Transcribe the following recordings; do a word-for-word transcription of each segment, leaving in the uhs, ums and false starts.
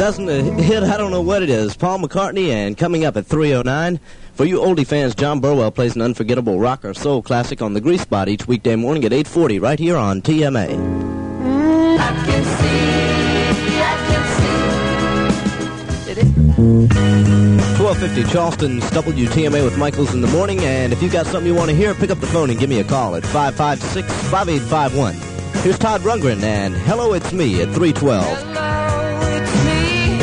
doesn't hit, I don't know what it is. Paul McCartney, and coming up at three oh nine, for you oldie fans, John Burwell plays an unforgettable rock or soul classic on the Grease Spot each weekday morning at eight forty right here on T M A. Mm, I can see, I can see. Did it? twelve fifty Charleston's W T M A with Michaels in the morning, and if you got something you want to hear, pick up the phone and give me a call at five five six, five eight five one. Here's Todd Rundgren and Hello, It's Me at three twelve. Hello, it's me.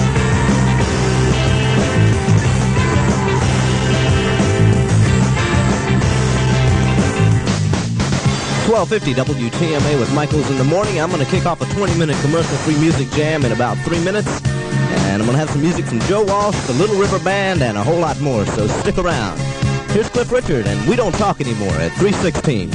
twelve fifty W T M A with Michaels in the morning. I'm going to kick off a twenty-minute commercial-free music jam in about three minutes. And I'm going to have some music from Joe Walsh, the Little River Band, and a whole lot more, so stick around. Here's Cliff Richard, and We Don't Talk Anymore at three sixteen.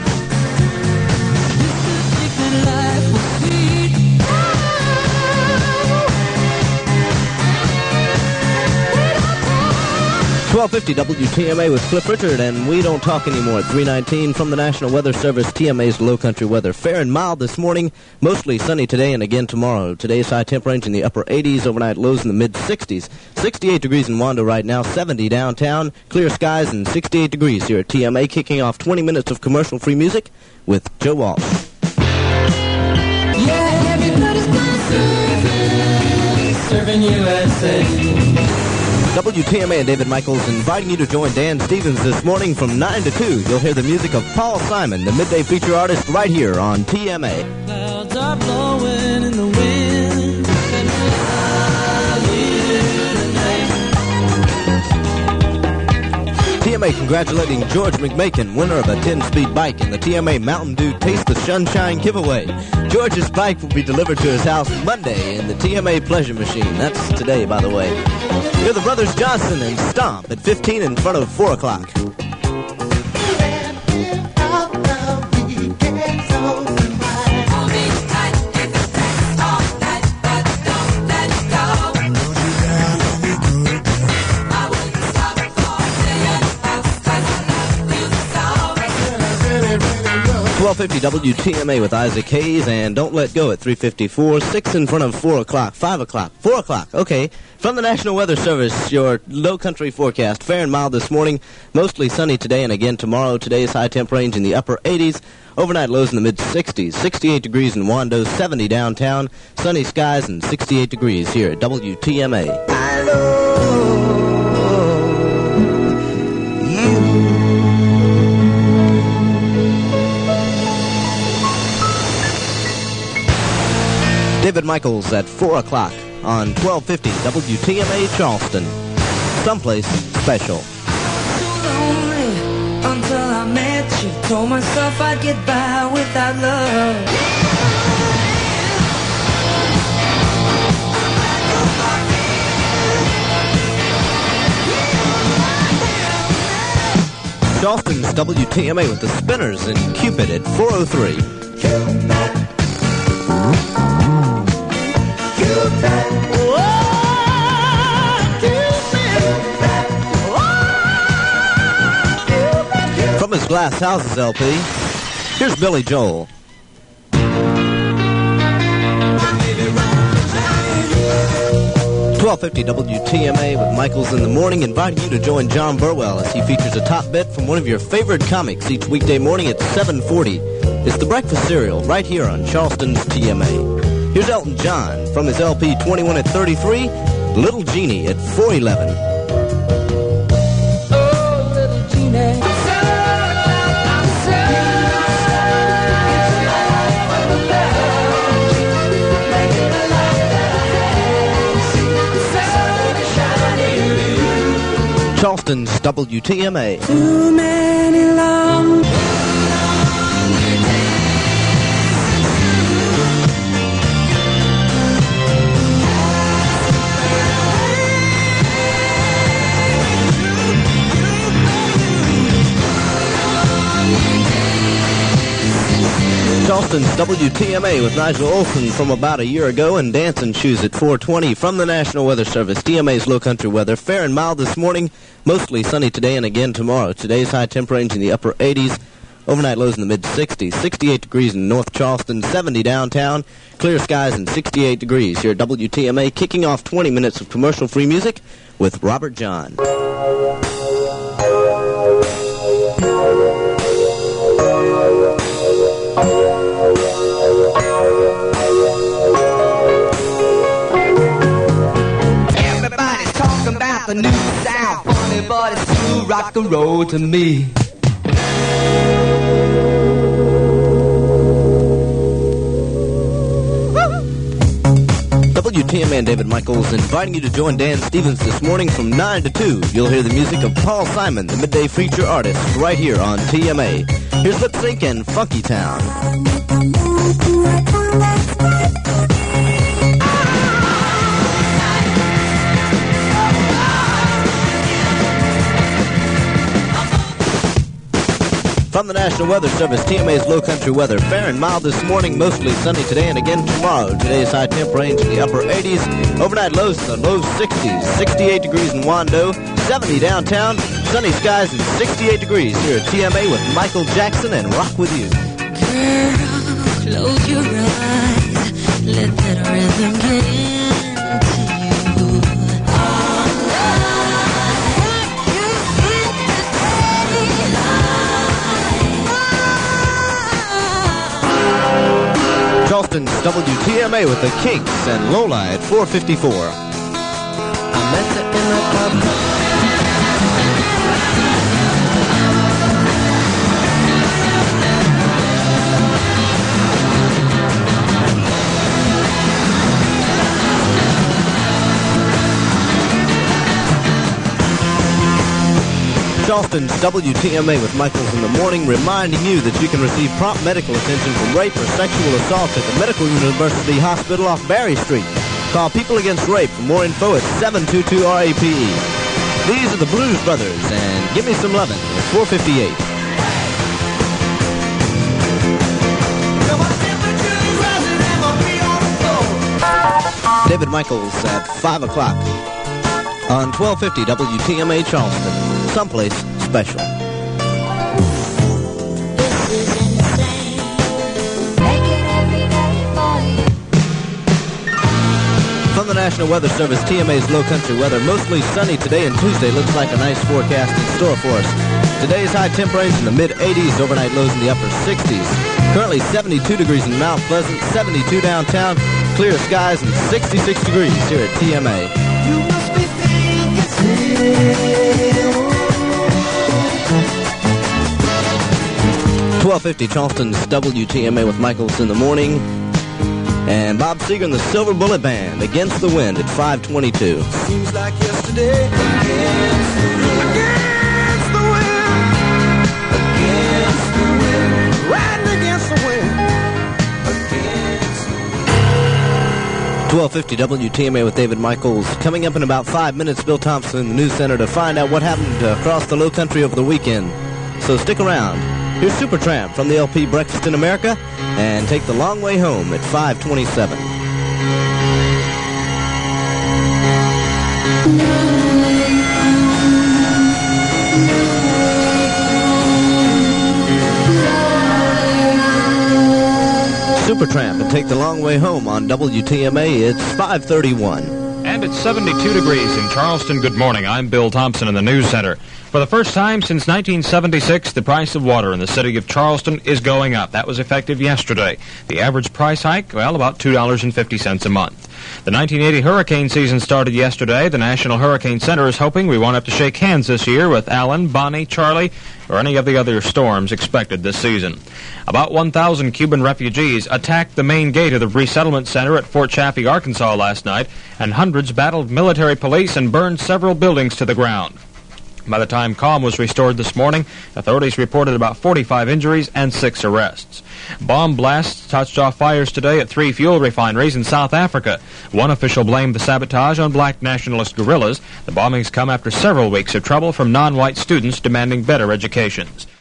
twelve fifty W T M A with Cliff Richard, and We Don't Talk Anymore at three nineteen from the National Weather Service. T M A's Low Country weather. Fair and mild this morning, mostly sunny today and again tomorrow. Today's high temp range in the upper eighties, overnight lows in the mid sixties. sixty-eight degrees in Wando right now, seventy downtown, clear skies and sixty-eight degrees here at T M A, kicking off twenty minutes of commercial-free music with Joe Walsh. Yeah, everybody's gonna serve, serving U S A. W T M A and David Michaels inviting you to join Dan Stevens this morning from nine to two. You'll hear the music of Paul Simon, the midday feature artist, right here on T M A. Clouds are blowing in the wind. T M A congratulating George McMakin, winner of a ten-speed bike in the T M A Mountain Dew Taste the Sunshine giveaway. George's bike will be delivered to his house Monday in the T M A Pleasure Machine. That's today, by the way. Hear the Brothers Johnson and Stomp at fifteen in front of four o'clock. twelve fifty W T M A with Isaac Hayes, and Don't Let Go at three fifty-four, six in front of four o'clock, five o'clock, four o'clock, okay. From the National Weather Service, your low country forecast. Fair and mild this morning, mostly sunny today and again tomorrow. Today's high temp range in the upper eighties, overnight lows in the mid sixties, sixty-eight degrees in Wando, seventy downtown, sunny skies and sixty-eight degrees here at W T M A. I love you. David Michaels at four o'clock on twelve fifty W T M A Charleston. Someplace special. So lonely until I met you. Told myself I'd get by without love. Charleston's W T M A with the Spinners and Cupid at four oh three. Cupid. From his Glass Houses L P, here's Billy Joel. twelve fifty W T M A with Michaels in the morning, inviting you to join John Burwell as he features a top bit from one of your favorite comics each weekday morning at seven forty. It's the breakfast cereal right here on Charleston's T M A. Here's Elton John from his L P twenty-one at thirty-three, Little Genie at four eleven. Oh, little Genie. Charleston's W T M A. Too many long Charleston's W T M A with Nigel Olson from about a year ago, and Dancing Shoes at four twenty from the National Weather Service. T M A's low country weather. Fair and mild this morning, mostly sunny today and again tomorrow. Today's high temp range in the upper eighties, Overnight lows in the mid-sixties. sixty-eight degrees in North Charleston, seventy downtown. Clear skies and sixty-eight degrees here at W T M A, kicking off twenty minutes of commercial-free music with Robert John. Everybody's talking about the new sound, funny but it's true rock and roll to me. W T M A and David Michaels inviting you to join Dan Stevens this morning from nine to two. You'll hear the music of Paul Simon, the midday feature artist, right here on T M A. Here's Lip Sync and Funky Town. From the National Weather Service, T M A's low country weather. Fair and mild this morning, mostly sunny today and again tomorrow. Today's high temp range in the upper eighties. Overnight lows in the low sixties. sixty-eight degrees in Wando, seventy downtown. Sunny skies and sixty-eight degrees here at T M A with Michael Jackson and Rock With You. Girl, close your eyes. Let that rhythm get into you. Charleston's W T M A with the Kinks and Lola at four fifty-four. I met her in the club. Charleston's W T M A with Michaels in the morning, reminding you that you can receive prompt medical attention from rape or sexual assault at the Medical University Hospital off Barry Street. Call People Against Rape for more info at seven two two R A P E. These are the Blues Brothers and Give Me Some Lovin' at four fifty-eight. David Michaels at five o'clock on twelve fifty W T M A Charleston. Someplace special. This is insane. Make it every day for you. From the National Weather Service, T M A's low country weather. Mostly sunny today and Tuesday. Looks like a nice forecast in store for us. Today's high temp range in the mid-eighties. Overnight lows in the upper sixties. Currently seventy-two degrees in Mount Pleasant, seventy-two downtown. Clear skies and sixty-six degrees here at T M A. You must be thinking twelve fifty Charleston's W T M A with Michaels in the morning. And Bob Seger and the Silver Bullet Band, Against the Wind at five twenty-two. Seems like yesterday. Against the wind. Against the wind. Against the wind. Riding against the wind. Against the wind. twelve fifty W T M A with David Michaels. Coming up in about five minutes, Bill Thompson in the News Center to find out what happened uh, across the low country over the weekend. So stick around. Here's Supertramp from the L P Breakfast in America and Take the Long Way Home at five twenty-seven. Supertramp and Take the Long Way Home on W T M A. It's five thirty-one. And it's seventy-two degrees in Charleston. Good morning. I'm Bill Thompson in the News Center. For the first time since nineteen seventy-six, the price of water in the city of Charleston is going up. That was effective yesterday. The average price hike, well, about two dollars and fifty cents a month. The nineteen eighty hurricane season started yesterday. The National Hurricane Center is hoping we won't have to shake hands this year with Alan, Bonnie, Charlie, or any of the other storms expected this season. About one thousand Cuban refugees attacked the main gate of the resettlement center at Fort Chaffee, Arkansas last night, and hundreds battled military police and burned several buildings to the ground. By the time calm was restored this morning, authorities reported about forty-five injuries and six arrests. Bomb blasts touched off fires today at three fuel refineries in South Africa. One official blamed the sabotage on black nationalist guerrillas. The bombings come after several weeks of trouble from non-white students demanding better educations.